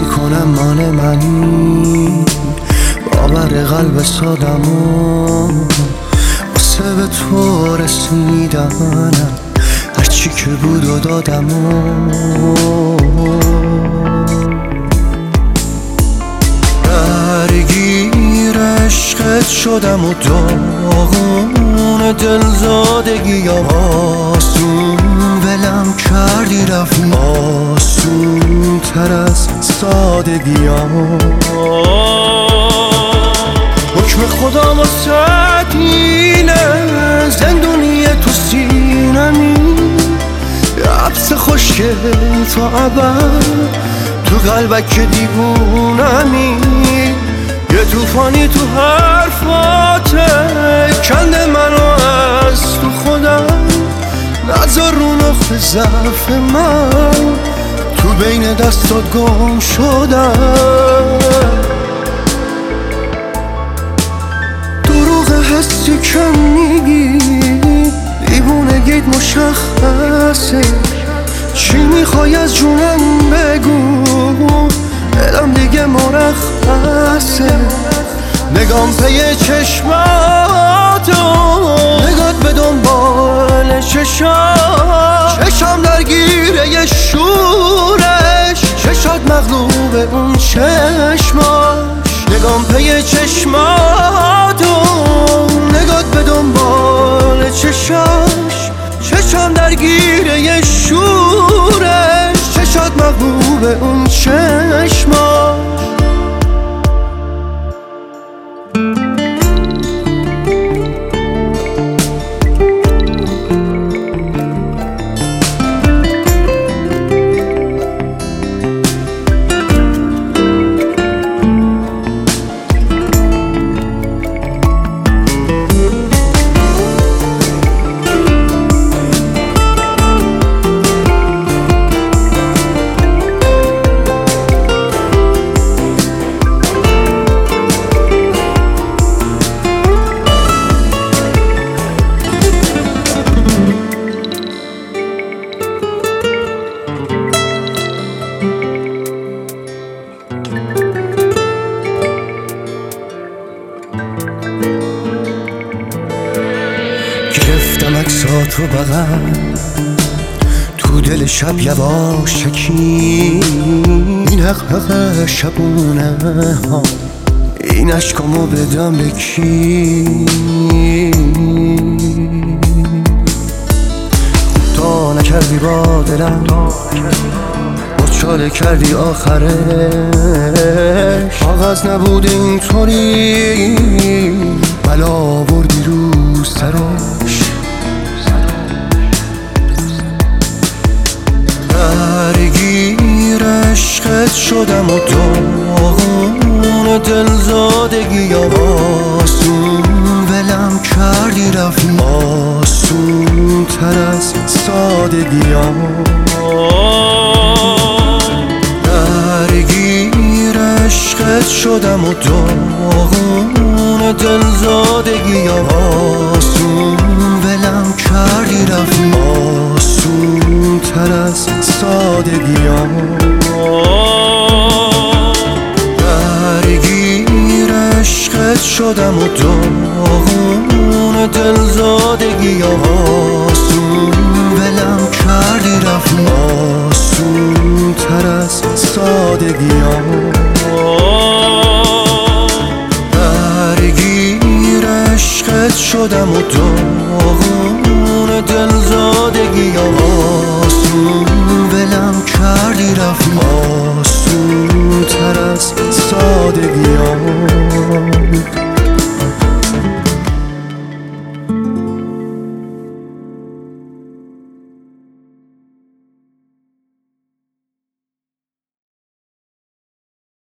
نکنم مال منی، باور قلب سادمو واسه به تو رسیدنم هرچی که بود و دادمو. درگیر عشقت شدم و داغون دلزادگیم، آسون ولم کردی رفتی آسون تر از سادگیم. حکم خدا واسه اینه، زندونی تو سینمی، حبس خوشگل تا ابد تو قلبک که دیوونمی. یه توفانی تو حرفاته کنده منو از تو خودم، نذار رو نقطه ضعف من تو بین دستات گم شدم. دروغ حسی که میگی دیوونگیت مشخصه، چی میخوای از جونم بگو، دلم دیگه مرخصه. نگام پی چشماتو، نگات به دنبال چشم درگیره یه شورش، چشات مغلوب اون چشماش. نگام پی چشماتو، نگات به دنبال چشم درگیره یه شورش، چشات مغلوب اون چشماش. گرفتم عکساتو بغل تو دل شب یواشکی، این حق شبونه ها، این عشقامو بدم به کی؟ تا نکردی با دلم، چاله کردی آخرش، کاغذ نبود اینطوری بلا آوردی رو سرش. درگیر عشقت شدم و داغون دلزادگیم، آسون ولم کردی رفتی آسون تر از سادگیم. درگیر عشقت شدم و داغون دلزادگیم، آسون ولم کردی رفتی آسون تر از سادگیم. درگیر عشقت شدم و داغون دلزادگیم، آسون ولم کردی رفتی آسون تر از سادگیم. درگیر عشقت شدم و